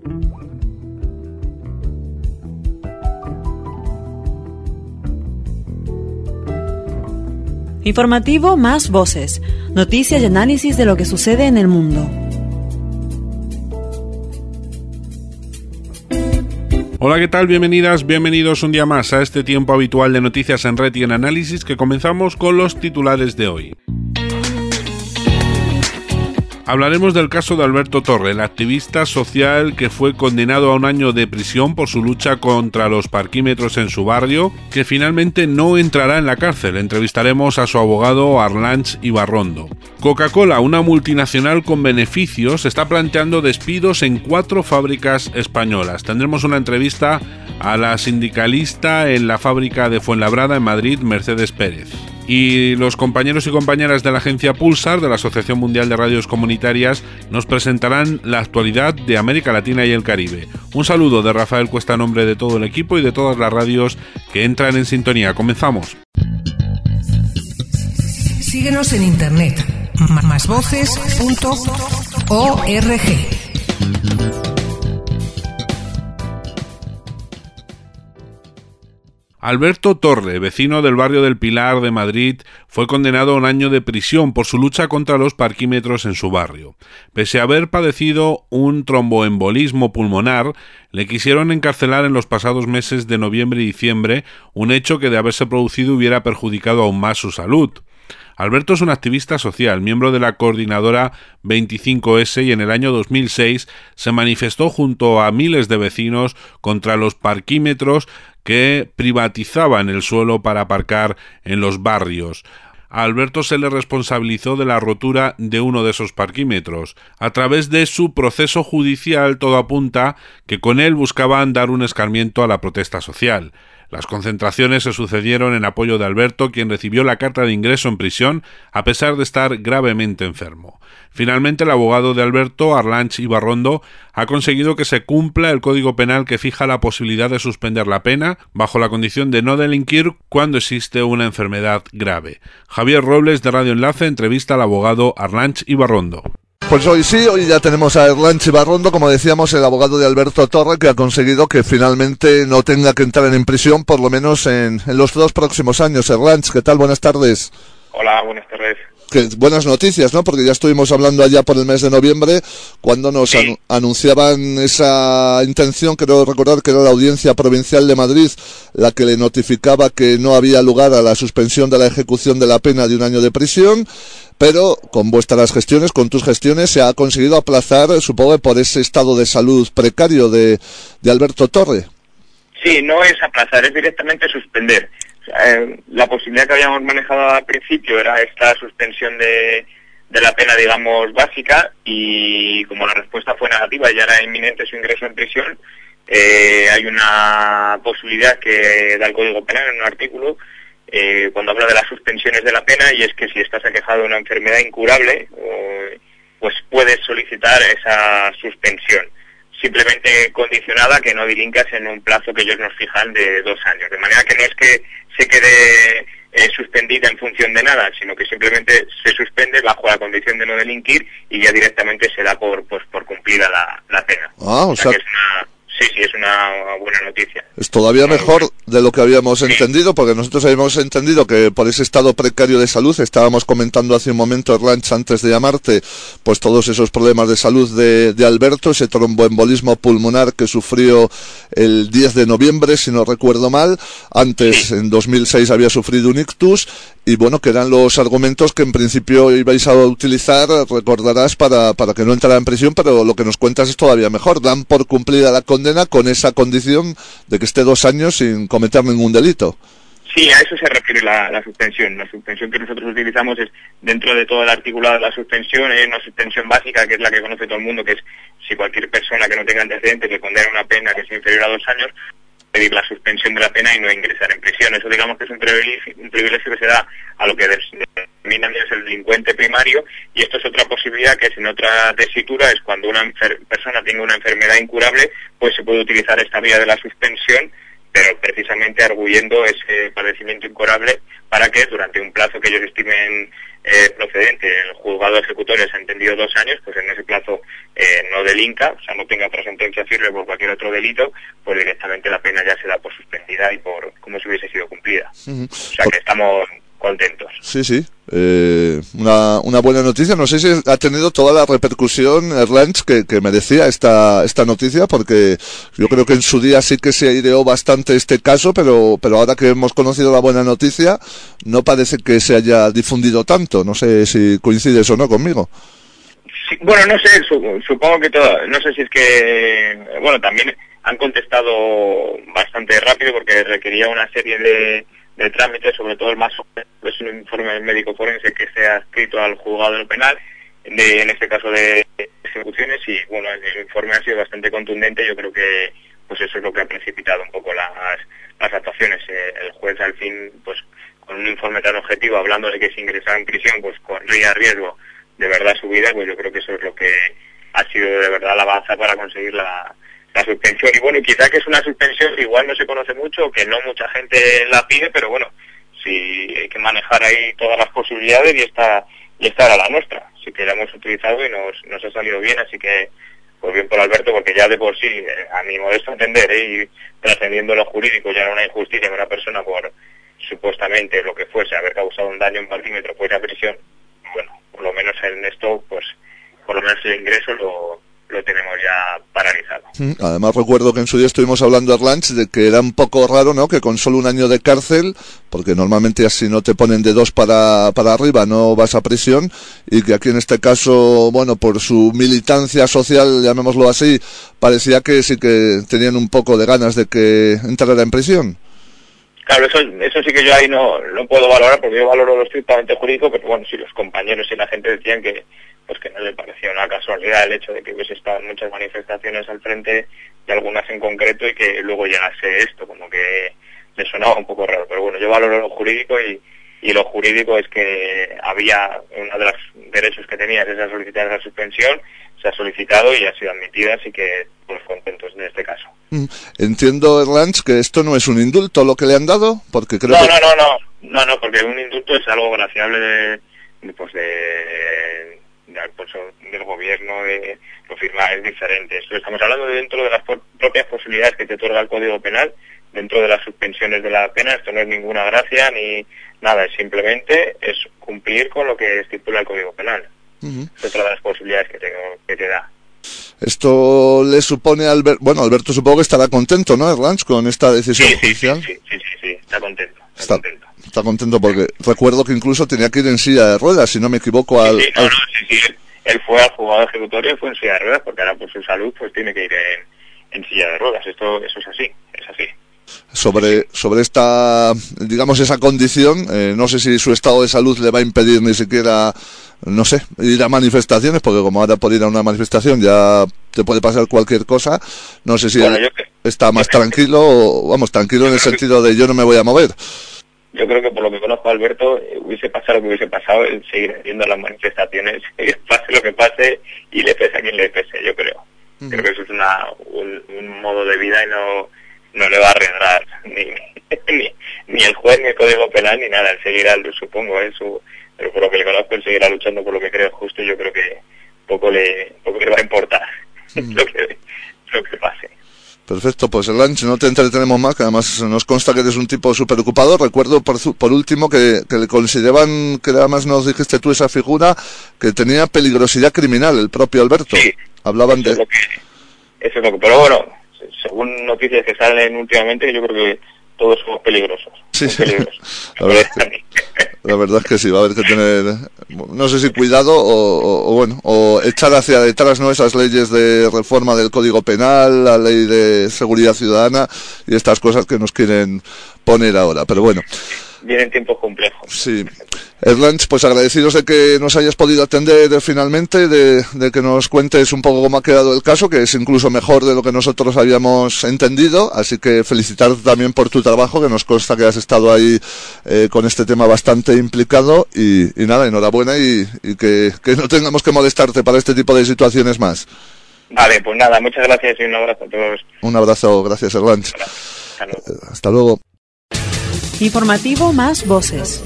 Informativo Más Voces, noticias y análisis de lo que sucede en el mundo. Hola, ¿qué tal? Bienvenidas, bienvenidos un día más a este tiempo habitual de noticias en red y en análisis, que comenzamos con los titulares de hoy. Hablaremos del caso de Alberto Torre, el activista social que fue condenado a 1 año de prisión por su lucha contra los parquímetros en su barrio, que finalmente no entrará en la cárcel. Entrevistaremos a su abogado Arlanz Ibarrondo. Coca-Cola, una multinacional con beneficios, está planteando despidos en 4 fábricas españolas. Tendremos una entrevista a la sindicalista en la fábrica de Fuenlabrada, en Madrid, Mercedes Pérez. Y los compañeros y compañeras de la agencia Pulsar, de la Asociación Mundial de Radios Comunitarias, nos presentarán la actualidad de América Latina y el Caribe. Un saludo de Rafael Cuesta a nombre de todo el equipo y de todas las radios que entran en sintonía. Comenzamos. Síguenos en internet, másvoces.org. Alberto Torre, vecino del barrio del Pilar de Madrid, fue condenado a 1 año de prisión por su lucha contra los parquímetros en su barrio. Pese a haber padecido un tromboembolismo pulmonar, le quisieron encarcelar en los pasados meses de noviembre y diciembre, un hecho que de haberse producido hubiera perjudicado aún más su salud. Alberto es un activista social, miembro de la coordinadora 25S, y en el año 2006 se manifestó junto a miles de vecinos contra los parquímetros que privatizaban el suelo para aparcar en los barrios. A Alberto se le responsabilizó de la rotura de uno de esos parquímetros. A través de su proceso judicial, todo apunta que con él buscaban dar un escarmiento a la protesta social. Las concentraciones se sucedieron en apoyo de Alberto, quien recibió la carta de ingreso en prisión a pesar de estar gravemente enfermo. Finalmente, el abogado de Alberto, Arlanz Ibarrondo, ha conseguido que se cumpla el Código Penal, que fija la posibilidad de suspender la pena bajo la condición de no delinquir cuando existe una enfermedad grave. Javier Robles, de Radio Enlace, entrevista al abogado Arlanz Ibarrondo. Pues hoy ya tenemos a Arlanz Ibarrondo, como decíamos, el abogado de Alberto Torre, que ha conseguido que finalmente no tenga que entrar en prisión, por lo menos en los 2 próximos años. Arlanz, ¿qué tal? Buenas tardes. Hola, buenas tardes. Buenas noticias, ¿no? Porque ya estuvimos hablando allá por el mes de noviembre, cuando nos anunciaban esa intención. Creo recordar que era la Audiencia Provincial de Madrid la que le notificaba que no había lugar a la suspensión de la ejecución de la pena de 1 año de prisión, pero con vuestras gestiones, con tus gestiones, se ha conseguido aplazar, supongo, por ese estado de salud precario de Alberto Torre. Sí, no es aplazar, es directamente suspender. La posibilidad que habíamos manejado al principio era esta suspensión de la pena, digamos, básica, y como la respuesta fue negativa y ya era inminente su ingreso en prisión, hay una posibilidad que da el Código Penal en un artículo cuando habla de las suspensiones de la pena, y es que si estás aquejado de una enfermedad incurable, pues puedes solicitar esa suspensión, simplemente condicionada que no dilincas en un plazo que ellos nos fijan de 2 años, de manera que no es que se quede suspendida en función de nada, sino que simplemente se suspende bajo la condición de no delinquir y ya directamente se da por cumplida la pena. O sea que es una buena noticia. Es todavía mejor de lo que habíamos entendido, porque nosotros habíamos entendido que por ese estado precario de salud, estábamos comentando hace un momento, Arlanz, antes de llamarte, pues todos esos problemas de salud de Alberto, ese tromboembolismo pulmonar que sufrió el 10 de noviembre, si no recuerdo mal. Antes, en 2006, había sufrido un ictus, y bueno, que eran los argumentos que en principio ibais a utilizar, recordarás, para que no entrara en prisión, pero lo que nos cuentas es todavía mejor. Dan por cumplida la condena con esa condición de que esté 2 años sin cometer ningún delito. Sí, a eso se refiere la suspensión. La suspensión que nosotros utilizamos es, dentro de todo el articulado de la suspensión, es una suspensión básica, que es la que conoce todo el mundo, que es si cualquier persona que no tenga antecedentes le condena una pena que sea inferior a 2 años, pedir la suspensión de la pena y no ingresar en prisión. Eso, digamos, que es un privilegio que se da a lo que denominan es el delincuente primario, y esto es otra posibilidad, que es en otra tesitura, es cuando una persona tenga una enfermedad incurable, pues se puede utilizar esta vía de la suspensión, pero precisamente arguyendo ese padecimiento incurable para que durante un plazo que ellos estimen procedente, el juzgado ejecutorio se ha entendido 2 años, pues en ese plazo no delinca, o sea, no tenga otra sentencia firme por cualquier otro delito, pues directamente la pena ya se da por suspendida y por como si hubiese sido cumplida. O sea que estamos contentos. Sí. Una buena noticia. No sé si ha tenido toda la repercusión, Erlanz, que merecía esta noticia, porque yo creo que en su día sí que se aireó bastante este caso, pero ahora que hemos conocido la buena noticia, no parece que se haya difundido tanto. No sé si coincides o no conmigo. Sí, bueno, no sé, supongo que todo, no sé si es que, bueno, también han contestado bastante rápido porque requería una serie de trámites, sobre todo el más es un informe médico forense que sea adscrito al juzgado penal, en este caso de ejecuciones, y bueno, el informe ha sido bastante contundente. Yo creo que pues eso es lo que ha precipitado un poco las actuaciones. El juez al fin, pues con un informe tan objetivo, hablando de que si ingresaba en prisión pues corría riesgo de verdad su vida, pues yo creo que eso es lo que ha sido de verdad la baza para conseguir la suspensión. Y bueno, quizá que es una suspensión que igual no se conoce mucho, que no mucha gente la pide, pero bueno, sí hay que manejar ahí todas las posibilidades y esta era la nuestra. Así que la hemos utilizado y nos ha salido bien, así que pues bien por Alberto, porque ya de por sí, a mi modesto entender, y trascendiendo lo jurídico, ya era una injusticia que una persona por supuestamente lo que fuese, haber causado un daño en parquímetro fuera a prisión. Bueno, por lo menos en esto, pues por lo menos el ingreso lo tenemos ya paralizado. Además recuerdo que en su día estuvimos hablando, Erlanz, de que era un poco raro, ¿no?, que con solo 1 año de cárcel, porque normalmente así no te ponen de 2 para arriba, no vas a prisión, y que aquí en este caso, bueno, por su militancia social, llamémoslo así, parecía que sí que tenían un poco de ganas de que entrara en prisión. Claro, eso sí que yo ahí no puedo valorar, porque yo valoro lo estrictamente jurídico, pero bueno, si los compañeros y la gente decían que pues que no le parecía una casualidad el hecho de que hubiese estado en muchas manifestaciones al frente, y algunas en concreto, y que luego llegase esto, como que le sonaba un poco raro. Pero bueno, yo valoro lo jurídico, y lo jurídico es que había uno de los derechos que tenías, es solicitar esa suspensión, se ha solicitado y ha sido admitida, así que pues contentos en este caso. Entiendo, Erlanz, que esto no es un indulto lo que le han dado, porque creo No, porque un indulto es algo graciable del gobierno, lo firmar es diferente. Esto estamos hablando de dentro de las propias posibilidades que te otorga el Código Penal, dentro de las suspensiones de la pena. Esto no es ninguna gracia ni nada, simplemente es cumplir con lo que estipula el Código Penal. Es otra de las posibilidades que te da. Esto le supone a Alberto, bueno, Alberto supongo que estará contento, ¿no, Erlanz, con esta decisión judicial? Sí, está contento. Está contento porque recuerdo que incluso tenía que ir en silla de ruedas, si no me equivoco. Él fue al juzgado ejecutorio y fue en silla de ruedas, porque ahora por su salud pues tiene que ir en silla de ruedas. Eso es así. Sobre esta, digamos, esa condición, no sé si su estado de salud le va a impedir ni siquiera, no sé, ir a manifestaciones, porque como ahora por ir a una manifestación ya te puede pasar cualquier cosa. No sé si está más tranquilo, tranquilo en el sentido de yo no me voy a mover. Yo creo que por lo que conozco a Alberto, hubiese pasado lo que hubiese pasado, él seguirá yendo a las manifestaciones, pase lo que pase, y le pese a quien le pese, yo creo. Creo que eso es un modo de vida y no le va a arriesgar ni el juez, ni el Código Penal, ni nada. Él seguirá, supongo, pero por lo que le conozco, él seguirá luchando por lo que cree justo, y yo creo que poco le va a importar lo que pase. Perfecto, pues Erlanz, no te entretenemos más, que además nos consta que eres un tipo súper ocupado. Recuerdo por último que le consideraban, que además nos dijiste tú esa figura, que tenía peligrosidad criminal, el propio Alberto. Sí, hablaban de... Eso es lo que, pero bueno, según noticias que salen últimamente, yo creo que todos somos peligrosos. Sí. La verdad es que sí, va a haber que tener, no sé si cuidado o echar hacia detrás, ¿no?, esas leyes de reforma del Código Penal, la ley de seguridad ciudadana y estas cosas que nos quieren poner ahora, pero bueno. Vienen tiempos complejos. Sí. Erlanz, pues agradecidos de que nos hayas podido atender finalmente, de que nos cuentes un poco cómo ha quedado el caso, que es incluso mejor de lo que nosotros habíamos entendido, así que felicitarte también por tu trabajo, que nos consta que has estado ahí con este tema bastante implicado, y nada, enhorabuena, y que no tengamos que molestarte para este tipo de situaciones más. Vale, pues nada, muchas gracias y un abrazo a todos. Un abrazo, gracias, Erlanz. Hasta luego. Hasta luego. Informativo Más Voces.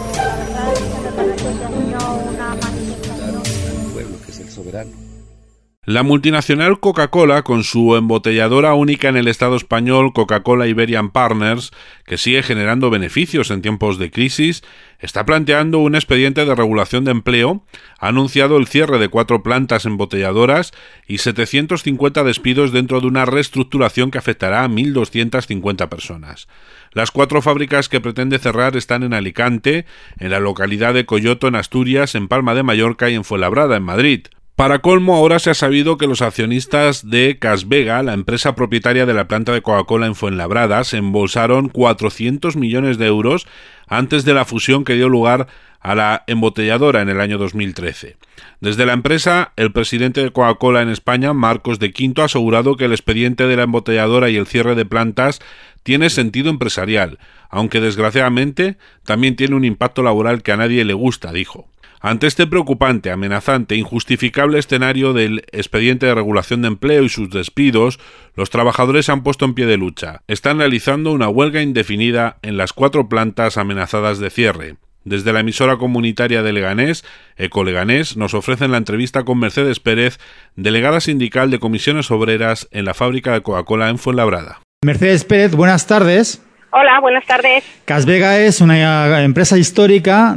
La multinacional Coca-Cola, con su embotelladora única en el Estado español, Coca-Cola Iberian Partners, que sigue generando beneficios en tiempos de crisis, está planteando un expediente de regulación de empleo, ha anunciado el cierre de 4 plantas embotelladoras y 750 despidos dentro de una reestructuración que afectará a 1.250 personas. Las 4 fábricas que pretende cerrar están en Alicante, en la localidad de Coyoto, en Asturias, en Palma de Mallorca y en Fuenlabrada, en Madrid. Para colmo, ahora se ha sabido que los accionistas de Casvega, la empresa propietaria de la planta de Coca-Cola en Fuenlabrada, se embolsaron 400 millones de euros antes de la fusión que dio lugar a la embotelladora en el año 2013. Desde la empresa, el presidente de Coca-Cola en España, Marcos de Quinto, ha asegurado que el expediente de la embotelladora y el cierre de plantas tiene sentido empresarial, aunque desgraciadamente también tiene un impacto laboral que a nadie le gusta, dijo. Ante este preocupante, amenazante e injustificable escenario del expediente de regulación de empleo y sus despidos, los trabajadores se han puesto en pie de lucha. Están realizando una huelga indefinida en las 4 plantas amenazadas de cierre. Desde la emisora comunitaria de Leganés, Ecoleganés, nos ofrecen la entrevista con Mercedes Pérez, delegada sindical de Comisiones Obreras en la fábrica de Coca-Cola en Fuenlabrada. Mercedes Pérez, buenas tardes. Hola, buenas tardes. Casvega es una empresa histórica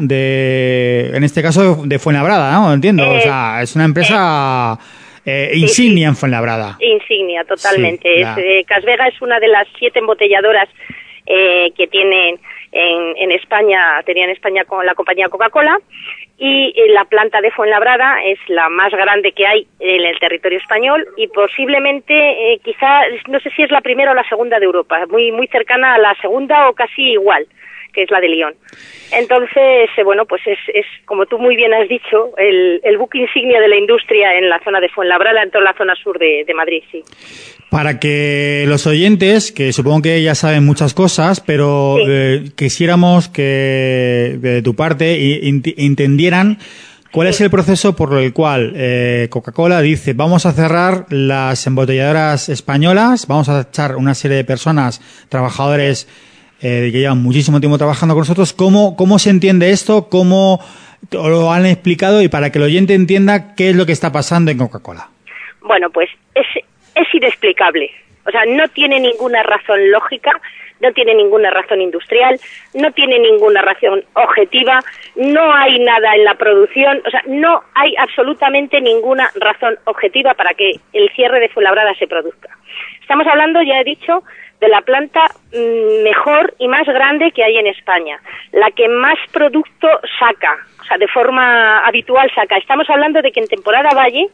en este caso, de Fuenlabrada, ¿no? Entiendo. O sea, es una empresa insignia en Fuenlabrada. Insignia, totalmente. Sí, Casvega es una de las 7 embotelladoras que tienen en España, tenía en España con la compañía Coca-Cola, y la planta de Fuenlabrada es la más grande que hay en el territorio español y posiblemente, quizá, no sé si es la primera o la segunda de Europa, muy cercana a la segunda o casi igual, que es la de Lyon. Entonces, bueno, pues es como tú muy bien has dicho, el buque insignia de la industria en la zona de Fuenlabrada, en toda la zona sur de Madrid, sí. Para que los oyentes, que supongo que ya saben muchas cosas, pero sí, quisiéramos que de tu parte entendieran cuál es el proceso por el cual Coca-Cola dice vamos a cerrar las embotelladoras españolas, vamos a echar una serie de personas, trabajadores que llevan muchísimo tiempo trabajando con nosotros. ¿Cómo se entiende esto? ¿Cómo lo han explicado? Y para que el oyente entienda qué es lo que está pasando en Coca-Cola. Bueno, pues es inexplicable. O sea, no tiene ninguna razón lógica, no tiene ninguna razón industrial, no tiene ninguna razón objetiva, no hay nada en la producción, o sea, no hay absolutamente ninguna razón objetiva para que el cierre de Fuenlabrada se produzca. Estamos hablando, ya he dicho, de la planta mejor y más grande que hay en España, la que más producto saca, o sea, de forma habitual saca. Estamos hablando de que en temporada valle,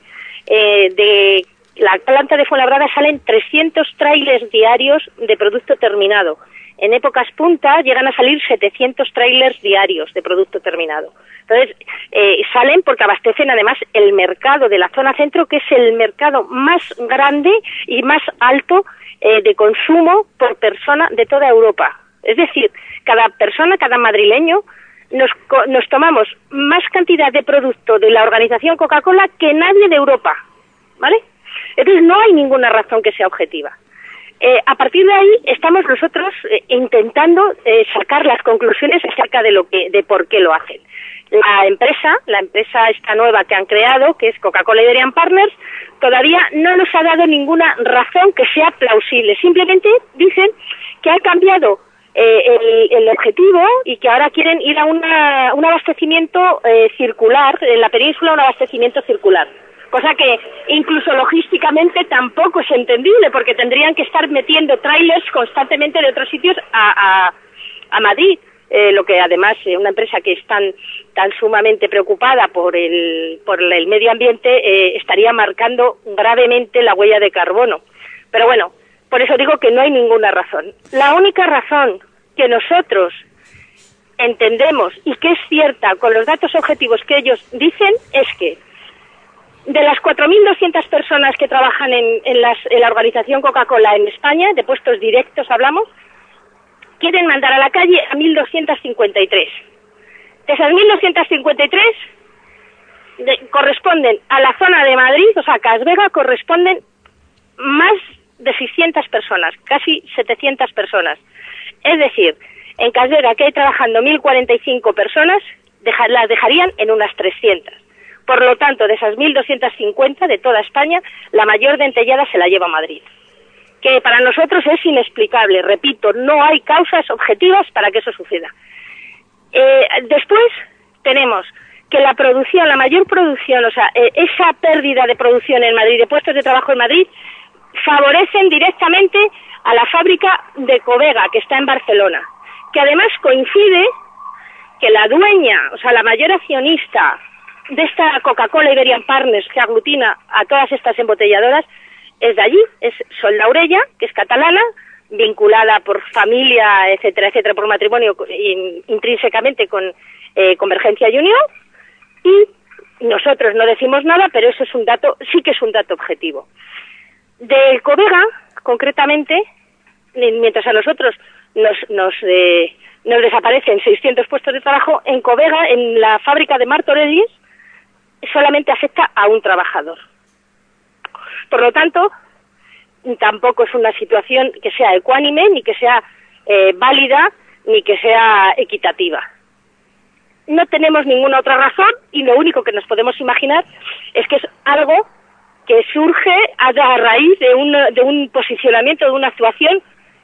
de la planta de Fuenlabrada salen 300 trailers diarios de producto terminado. En épocas punta llegan a salir 700 trailers diarios de producto terminado. Entonces, salen porque abastecen además el mercado de la zona centro, que es el mercado más grande y más alto de consumo por persona de toda Europa. Es decir, cada persona, cada madrileño, nos tomamos más cantidad de producto de la organización Coca-Cola que nadie de Europa, ¿vale? Entonces no hay ninguna razón que sea objetiva. A partir de ahí estamos nosotros intentando sacar las conclusiones acerca de por qué lo hacen. La empresa esta nueva que han creado, que es Coca-Cola Iberian Partners, todavía no nos ha dado ninguna razón que sea plausible. Simplemente dicen que ha cambiado el objetivo y que ahora quieren ir a un abastecimiento circular, en la península un abastecimiento circular. Cosa que incluso logísticamente tampoco es entendible, porque tendrían que estar metiendo trailers constantemente de otros sitios a Madrid, lo que además una empresa que es tan sumamente preocupada por el medio ambiente estaría marcando gravemente la huella de carbono. Pero bueno, por eso digo que no hay ninguna razón. La única razón que nosotros entendemos y que es cierta con los datos objetivos que ellos dicen es que de las 4.200 personas que trabajan en la organización Coca-Cola en España, de puestos directos hablamos, quieren mandar a la calle a 1.253. De esas 1.253 corresponden a la zona de Madrid, o sea, Casvega, corresponden más de 600 personas, casi 700 personas. Es decir, en Casvega, que hay trabajando 1.045 personas, las dejarían en unas 300. Por lo tanto, de esas 1.250 de toda España, la mayor dentellada se la lleva a Madrid. Que para nosotros es inexplicable, repito, no hay causas objetivas para que eso suceda. Después tenemos que la producción, la mayor producción, o sea, esa pérdida de producción en Madrid, de puestos de trabajo en Madrid, favorecen directamente a la fábrica de Covega, que está en Barcelona, que además coincide que la dueña, o sea, la mayor accionista de esta Coca-Cola Iberian Partners, que aglutina a todas estas embotelladoras, es de allí, es Sol Daurella, que es catalana, vinculada por familia, etcétera, etcétera, por matrimonio, intrínsecamente con Convergencia y Unión, y nosotros no decimos nada, pero eso es un dato, sí que es un dato objetivo. De Covega, concretamente, mientras a nosotros nos desaparecen 600 puestos de trabajo, en Covega, en la fábrica de Martorell, solamente afecta a un trabajador. Por lo tanto, tampoco es una situación que sea ecuánime, ni que sea válida, ni que sea equitativa. No tenemos ninguna otra razón y lo único que nos podemos imaginar es que es algo que surge a raíz de un posicionamiento, de una actuación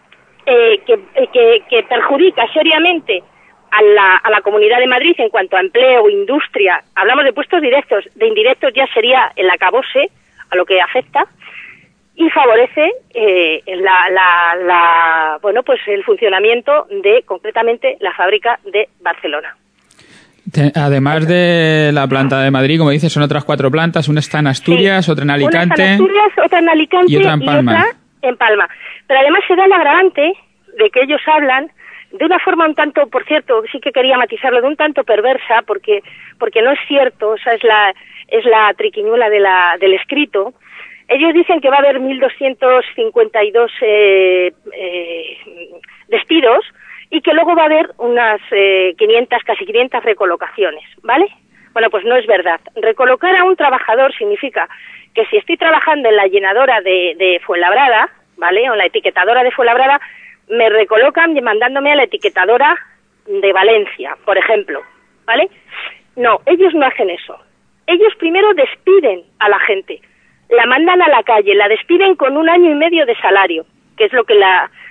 que perjudica seriamente a la Comunidad de Madrid en cuanto a empleo, industria. Hablamos de puestos directos, de indirectos ya sería el acabose a lo que afecta, y favorece pues el funcionamiento de, concretamente, la fábrica de Barcelona. Además de la planta de Madrid, como dices, son otras 4 plantas. Una está en Asturias, sí, otra en Alicante. Una está en Asturias, otra en Alicante y otra en Palma. Y otra en Palma. Pero además se da el agravante de que ellos hablan de una forma un tanto, por cierto, sí que quería matizarlo, de un tanto perversa, porque no es cierto, o sea, es la triquiñuela del escrito. Ellos dicen que va a haber 1.252 despidos y que luego va a haber unas casi 500 recolocaciones, ¿vale? Bueno, pues no es verdad. Recolocar a un trabajador significa que si estoy trabajando en la llenadora de Fuenlabrada, ¿vale?, o en la etiquetadora de Fuenlabrada, me recolocan mandándome a la etiquetadora de Valencia, por ejemplo, ¿vale? No, ellos no hacen eso. Ellos primero despiden a la gente, la mandan a la calle, la despiden con 1 año y medio de salario, que es lo que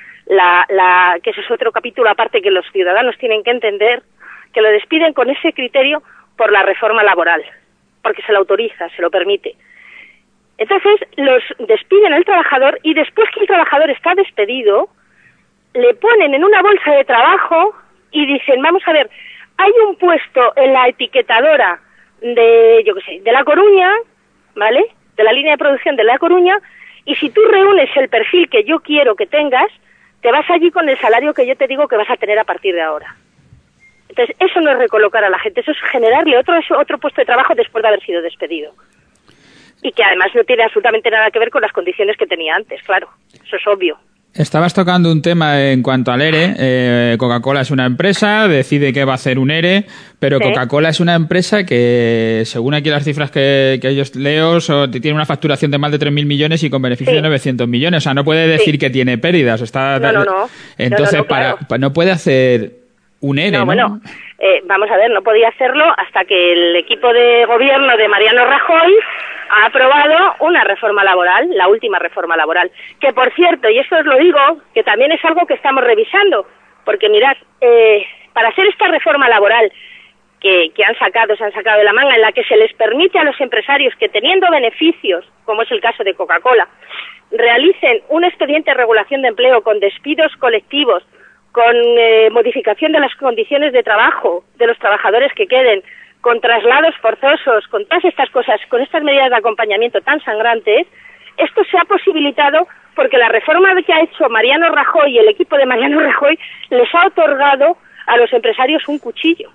que eso es otro capítulo aparte que los ciudadanos tienen que entender, que lo despiden con ese criterio por la reforma laboral, porque se lo autoriza, se lo permite. Entonces, los despiden al trabajador y después que el trabajador está despedido, le ponen en una bolsa de trabajo y dicen, vamos a ver, hay un puesto en la etiquetadora de La Coruña, ¿vale?, de la línea de producción de La Coruña, y si tú reúnes el perfil que yo quiero que tengas, te vas allí con el salario que yo te digo que vas a tener a partir de ahora. Entonces, eso no es recolocar a la gente, eso es generarle otro puesto de trabajo después de haber sido despedido. Y que además no tiene absolutamente nada que ver con las condiciones que tenía antes, claro, eso es obvio. Estabas tocando un tema en cuanto al ERE. Coca-Cola es una empresa, decide que va a hacer un ERE, pero sí. Coca-Cola es una empresa que, según aquí las cifras que ellos leo, tiene una facturación de más de 3.000 millones y con beneficios de 900 millones. O sea, no puede decir que tiene pérdidas. No. Entonces, claro, no puede hacer un ERE, ¿no? Bueno, vamos a ver, no podía hacerlo hasta que el equipo de gobierno de Mariano Rajoy ha aprobado una reforma laboral, la última reforma laboral, que por cierto, y esto os lo digo, que también es algo que estamos revisando, porque mirad, para hacer esta reforma laboral que se han sacado de la manga, en la que se les permite a los empresarios que teniendo beneficios, como es el caso de Coca-Cola, realicen un expediente de regulación de empleo con despidos colectivos, con modificación de las condiciones de trabajo de los trabajadores que queden, con traslados forzosos, con todas estas cosas, con estas medidas de acompañamiento tan sangrantes, esto se ha posibilitado porque la reforma que ha hecho Mariano Rajoy y el equipo de Mariano Rajoy les ha otorgado a los empresarios un cuchillo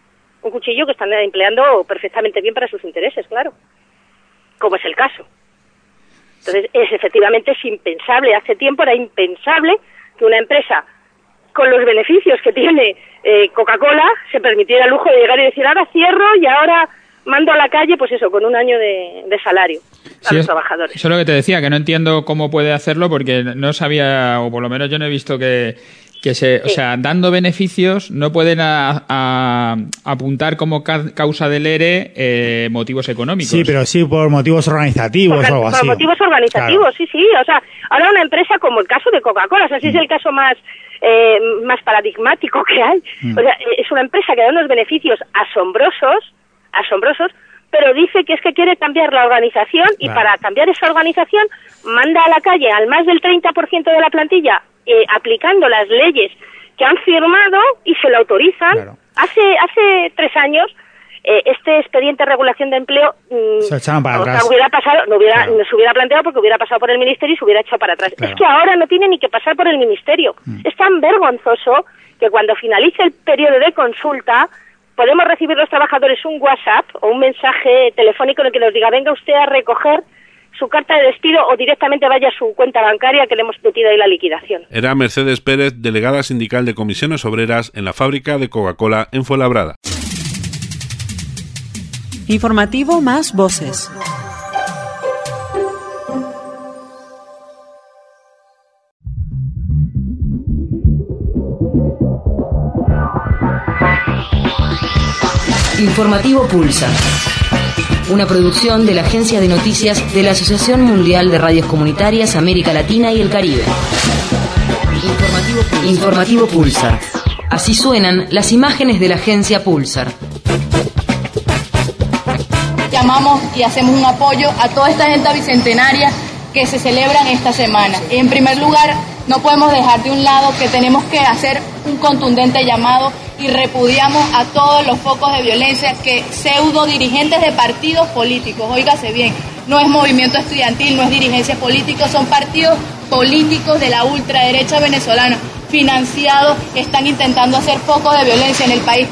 que están empleando perfectamente bien para sus intereses, claro, como es el caso. Entonces, efectivamente es impensable, hace tiempo era impensable que una empresa con los beneficios que tiene Coca-Cola se permitiera el lujo de llegar y decir, ahora cierro y ahora mando a la calle, pues eso, con un año de salario a los trabajadores. Eso es lo que te decía, que no entiendo cómo puede hacerlo, porque no sabía, o por lo menos yo no he visto que o sea, dando beneficios no pueden apuntar como causa del ERE motivos económicos. Sí, pero sí por motivos organizativos o algo así. Por motivos organizativos, claro. Sí. O sea, ahora una empresa como el caso de Coca-Cola, o sea, ese es el caso más paradigmático que hay. O sea, es una empresa que da unos beneficios asombrosos, pero dice que es que quiere cambiar la organización y para cambiar esa organización manda a la calle al más del 30% de la plantilla aplicando las leyes que han firmado y se lo autorizan. Claro. Hace 3 años este expediente de regulación de empleo se echaron para atrás. Hubiera pasado, no se hubiera planteado porque hubiera pasado por el ministerio y se hubiera echado para atrás. Claro. Es que ahora no tiene ni que pasar por el ministerio. Es tan vergonzoso que cuando finalice el periodo de consulta podemos recibir los trabajadores un WhatsApp o un mensaje telefónico en el que nos diga venga usted a recoger su carta de despido o directamente vaya a su cuenta bancaria que le hemos metido ahí la liquidación. Era Mercedes Pérez, delegada sindical de Comisiones Obreras en la fábrica de Coca-Cola en Fuenlabrada. Informativo Más Voces. Informativo Pulsar. Una producción de la Agencia de Noticias de la Asociación Mundial de Radios Comunitarias América Latina y el Caribe. Informativo Pulsar. Así suenan las imágenes de la agencia Pulsar. Llamamos y hacemos un apoyo a toda esta agenda bicentenaria que se celebran esta semana. En primer lugar, no podemos dejar de un lado que tenemos que hacer un contundente llamado y repudiamos a todos los focos de violencia que pseudo dirigentes de partidos políticos, óigase bien, no es movimiento estudiantil, no es dirigencia política, son partidos políticos de la ultraderecha venezolana, financiados, están intentando hacer focos de violencia en el país.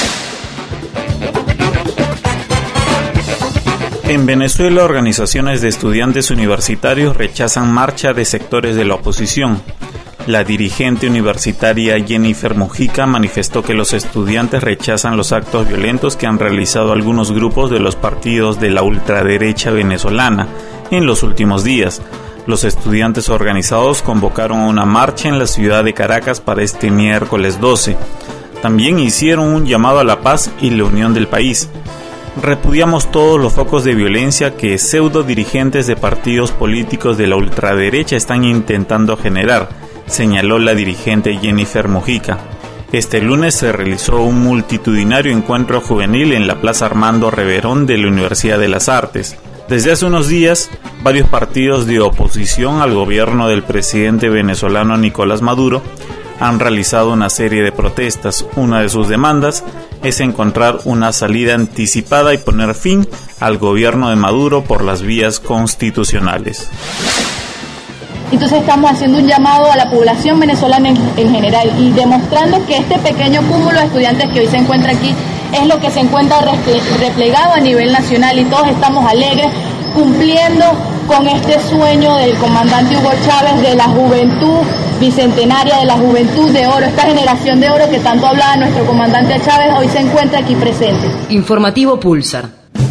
En Venezuela, organizaciones de estudiantes universitarios rechazan marcha de sectores de la oposición. La dirigente universitaria Jennifer Mujica manifestó que los estudiantes rechazan los actos violentos que han realizado algunos grupos de los partidos de la ultraderecha venezolana en los últimos días. Los estudiantes organizados convocaron una marcha en la ciudad de Caracas para este miércoles 12. También hicieron un llamado a la paz y la unión del país. Repudiamos todos los focos de violencia que pseudo dirigentes de partidos políticos de la ultraderecha están intentando generar, señaló la dirigente Jennifer Mujica. Este lunes se realizó un multitudinario encuentro juvenil en la Plaza Armando Reverón de la Universidad de las Artes. Desde hace unos días, varios partidos de oposición al gobierno del presidente venezolano Nicolás Maduro han realizado una serie de protestas. Una de sus demandas es encontrar una salida anticipada y poner fin al gobierno de Maduro por las vías constitucionales. Entonces estamos haciendo un llamado a la población venezolana en general y demostrando que este pequeño cúmulo de estudiantes que hoy se encuentra aquí es lo que se encuentra replegado a nivel nacional y todos estamos alegres cumpliendo con este sueño del comandante Hugo Chávez de la juventud bicentenaria, de la juventud de oro, esta generación de oro que tanto hablaba nuestro comandante Chávez, hoy se encuentra aquí presente. Informativo Pulsar.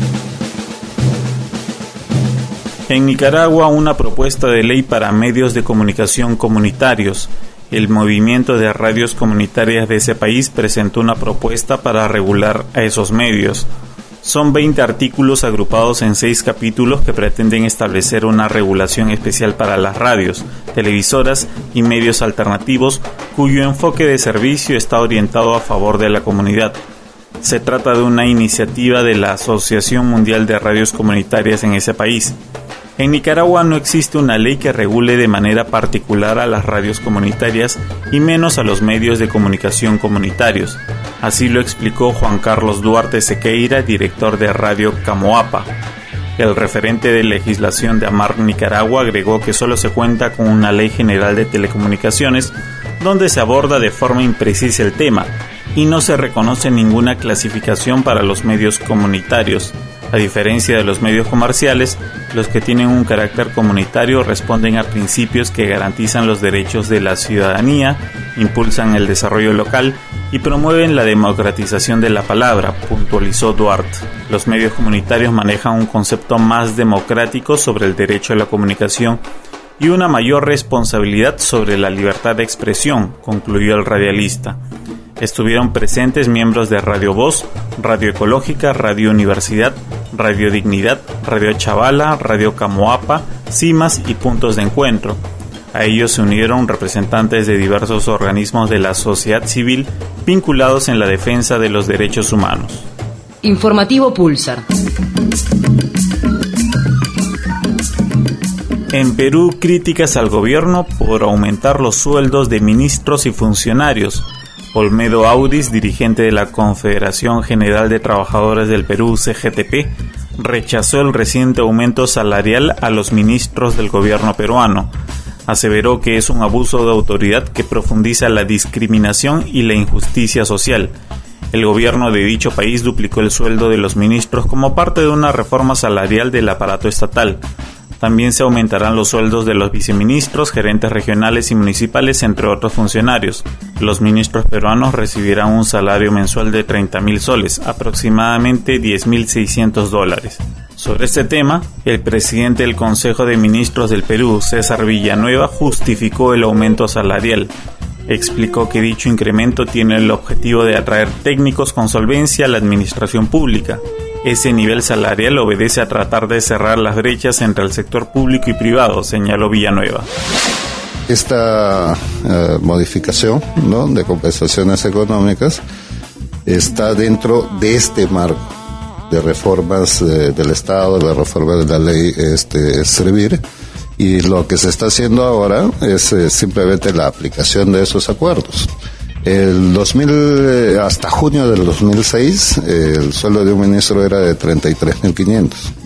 En Nicaragua, una propuesta de ley para medios de comunicación comunitarios. El movimiento de radios comunitarias de ese país presentó una propuesta para regular a esos medios. Son 20 artículos agrupados en 6 capítulos que pretenden establecer una regulación especial para las radios, televisoras y medios alternativos cuyo enfoque de servicio está orientado a favor de la comunidad. Se trata de una iniciativa de la Asociación Mundial de Radios Comunitarias en ese país. En Nicaragua no existe una ley que regule de manera particular a las radios comunitarias y menos a los medios de comunicación comunitarios. Así lo explicó Juan Carlos Duarte Sequeira, director de Radio Camoapa. El referente de legislación de AMAR Nicaragua agregó que solo se cuenta con una ley general de telecomunicaciones donde se aborda de forma imprecisa el tema y no se reconoce ninguna clasificación para los medios comunitarios. A diferencia de los medios comerciales, los que tienen un carácter comunitario responden a principios que garantizan los derechos de la ciudadanía, impulsan el desarrollo local y promueven la democratización de la palabra, puntualizó Duarte. Los medios comunitarios manejan un concepto más democrático sobre el derecho a la comunicación y una mayor responsabilidad sobre la libertad de expresión, concluyó el radialista. Estuvieron presentes miembros de Radio Voz, Radio Ecológica, Radio Universidad, Radio Dignidad, Radio Chavala, Radio Camoapa, CIMAS y Puntos de Encuentro. A ellos se unieron representantes de diversos organismos de la sociedad civil vinculados en la defensa de los derechos humanos. Informativo Pulsar. En Perú, críticas al gobierno por aumentar los sueldos de ministros y funcionarios. Olmedo Audis, dirigente de la Confederación General de Trabajadores del Perú, CGTP, rechazó el reciente aumento salarial a los ministros del gobierno peruano. Aseveró que es un abuso de autoridad que profundiza la discriminación y la injusticia social. El gobierno de dicho país duplicó el sueldo de los ministros como parte de una reforma salarial del aparato estatal. También se aumentarán los sueldos de los viceministros, gerentes regionales y municipales, entre otros funcionarios. Los ministros peruanos recibirán un salario mensual de 30.000 soles, aproximadamente $10.600. Sobre este tema, el presidente del Consejo de Ministros del Perú, César Villanueva, justificó el aumento salarial. Explicó que dicho incremento tiene el objetivo de atraer técnicos con solvencia a la administración pública. Ese nivel salarial obedece a tratar de cerrar las brechas entre el sector público y privado, señaló Villanueva. Esta modificación, ¿no?, de compensaciones económicas está dentro de este marco de reformas del Estado, de la reforma de la ley Servir, y lo que se está haciendo ahora es simplemente la aplicación de esos acuerdos. Hasta junio del 2006, el sueldo de un ministro era de 33.500.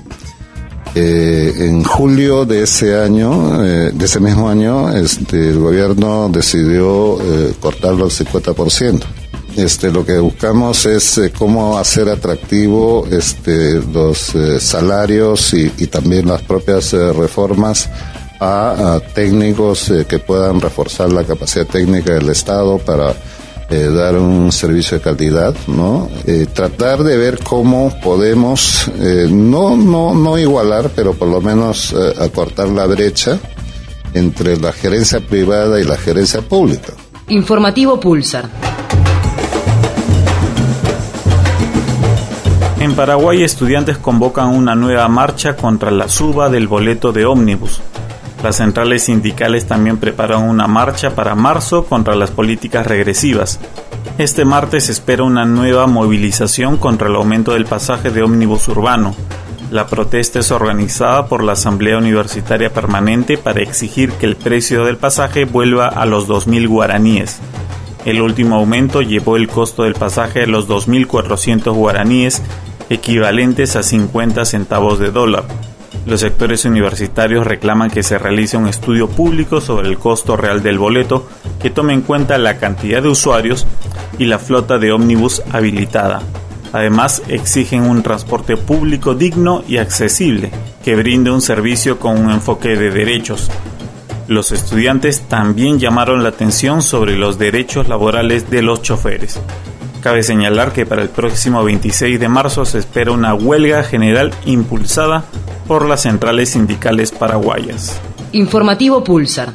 En julio de ese año, de ese mismo año, el gobierno decidió cortarlo al 50%. Lo que buscamos es cómo hacer atractivo los salarios y también las propias reformas a técnicos que puedan reforzar la capacidad técnica del Estado para dar un servicio de calidad, ¿no? Tratar de ver cómo podemos no igualar, pero por lo menos acortar la brecha entre la gerencia privada y la gerencia pública. Informativo Pulsar. En Paraguay, estudiantes convocan una nueva marcha contra la suba del boleto de ómnibus. Las centrales sindicales también preparan una marcha para marzo contra las políticas regresivas. Este martes se espera una nueva movilización contra el aumento del pasaje de ómnibus urbano. La protesta es organizada por la Asamblea Universitaria Permanente para exigir que el precio del pasaje vuelva a los 2.000 guaraníes. El último aumento llevó el costo del pasaje a los 2.400 guaraníes, equivalentes a 50 centavos de dólar. Los sectores universitarios reclaman que se realice un estudio público sobre el costo real del boleto que tome en cuenta la cantidad de usuarios y la flota de ómnibus habilitada. Además, exigen un transporte público digno y accesible, que brinde un servicio con un enfoque de derechos. Los estudiantes también llamaron la atención sobre los derechos laborales de los choferes. Cabe señalar que para el próximo 26 de marzo se espera una huelga general impulsada por las centrales sindicales paraguayas. Informativo Pulsar.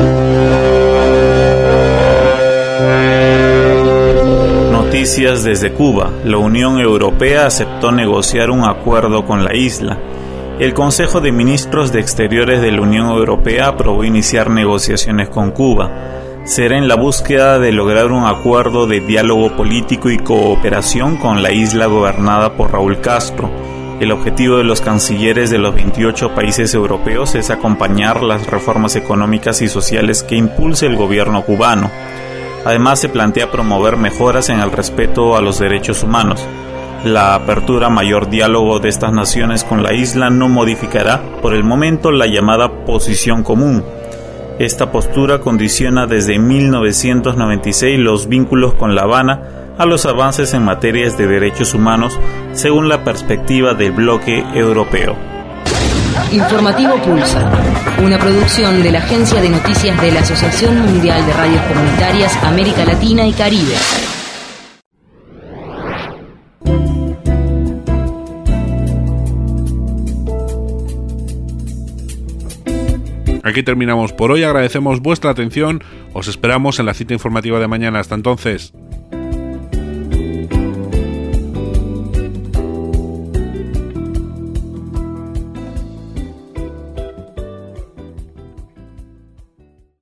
Noticias desde Cuba. La Unión Europea aceptó negociar un acuerdo con la isla. El Consejo de Ministros de Exteriores de la Unión Europea aprobó iniciar negociaciones con Cuba. Será en la búsqueda de lograr un acuerdo de diálogo político y cooperación con la isla gobernada por Raúl Castro. El objetivo de los cancilleres de los 28 países europeos es acompañar las reformas económicas y sociales que impulse el gobierno cubano. Además, se plantea promover mejoras en el respeto a los derechos humanos. La apertura a mayor diálogo de estas naciones con la isla no modificará, por el momento, la llamada posición común. Esta postura condiciona desde 1996 los vínculos con La Habana a los avances en materias de derechos humanos, según la perspectiva del bloque europeo. Informativo Pulsar, una producción de la Agencia de Noticias de la Asociación Mundial de Radios Comunitarias América Latina y Caribe. Aquí terminamos por hoy, agradecemos vuestra atención, os esperamos en la cita informativa de mañana. Hasta entonces.